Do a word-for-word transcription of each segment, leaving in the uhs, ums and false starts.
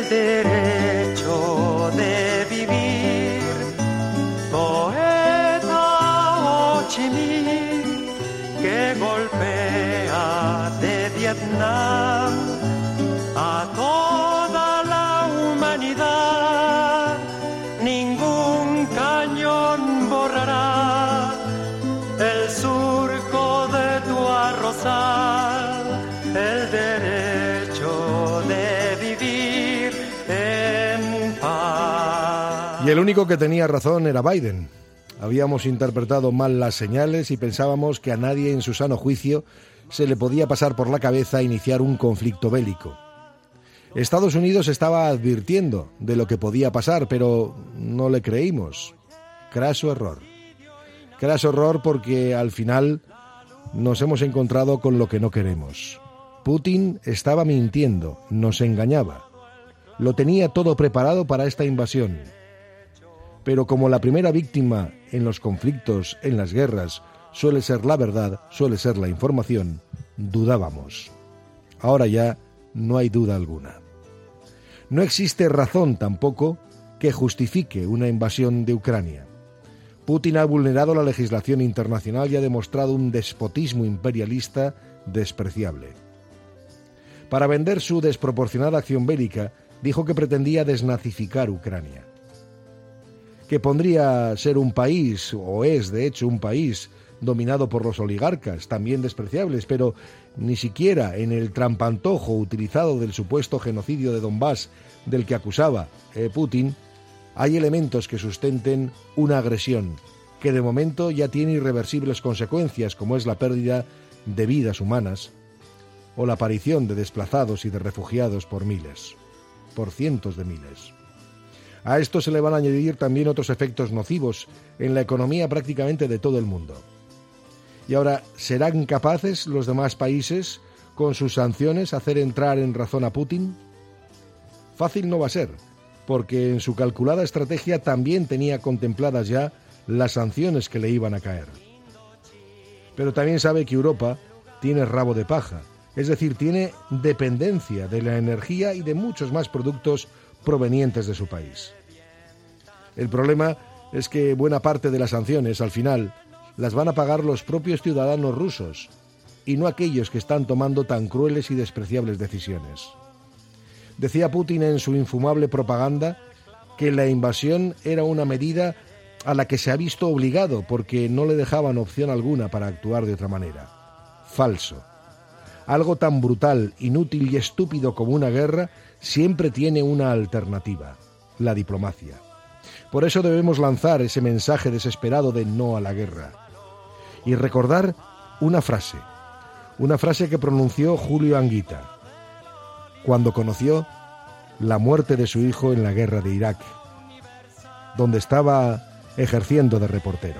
el derecho de vivir. Poeta Ho Chi Minh, que golpea de Vietnam a toda la humanidad, ningún cañón borrará el surco de tu arrozal, el derecho de vivir en paz. Y el único que tenía razón era Biden. Habíamos interpretado mal las señales y pensábamos que a nadie en su sano juicio se le podía pasar por la cabeza iniciar un conflicto bélico. Estados Unidos estaba advirtiendo de lo que podía pasar, pero no le creímos. Craso error. Craso error porque al final nos hemos encontrado con lo que no queremos. Putin estaba mintiendo, nos engañaba. Lo tenía todo preparado para esta invasión. Pero como la primera víctima en los conflictos, en las guerras, suele ser la verdad, suele ser la información, dudábamos. Ahora ya no hay duda alguna. No existe razón tampoco que justifique una invasión de Ucrania. Putin ha vulnerado la legislación internacional y ha demostrado un despotismo imperialista despreciable. Para vender su desproporcionada acción bélica, dijo que pretendía desnazificar Ucrania. Que pondría ser un país, o es de hecho un país, dominado por los oligarcas, también despreciables, pero ni siquiera en el trampantojo utilizado del supuesto genocidio de Donbass del que acusaba eh, Putin, hay elementos que sustenten una agresión que de momento ya tiene irreversibles consecuencias, como es la pérdida de vidas humanas o la aparición de desplazados y de refugiados por miles, por cientos de miles. A esto se le van a añadir también otros efectos nocivos en la economía prácticamente de todo el mundo. Y ahora, ¿serán capaces los demás países, con sus sanciones, hacer entrar en razón a Putin? Fácil no va a ser, porque en su calculada estrategia también tenía contempladas ya las sanciones que le iban a caer. Pero también sabe que Europa tiene rabo de paja, es decir, tiene dependencia de la energía y de muchos más productos provenientes de su país. El problema es que buena parte de las sanciones, al final, las van a pagar los propios ciudadanos rusos y no aquellos que están tomando tan crueles y despreciables decisiones. Decía Putin en su infumable propaganda que la invasión era una medida a la que se ha visto obligado porque no le dejaban opción alguna para actuar de otra manera. Falso. Algo tan brutal, inútil y estúpido como una guerra siempre tiene una alternativa: la diplomacia. Por eso debemos lanzar ese mensaje desesperado de no a la guerra. Y recordar una frase, una frase que pronunció Julio Anguita cuando conoció la muerte de su hijo en la guerra de Irak, donde estaba ejerciendo de reportero.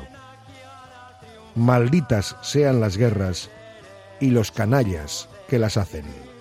Malditas sean las guerras y los canallas que las hacen.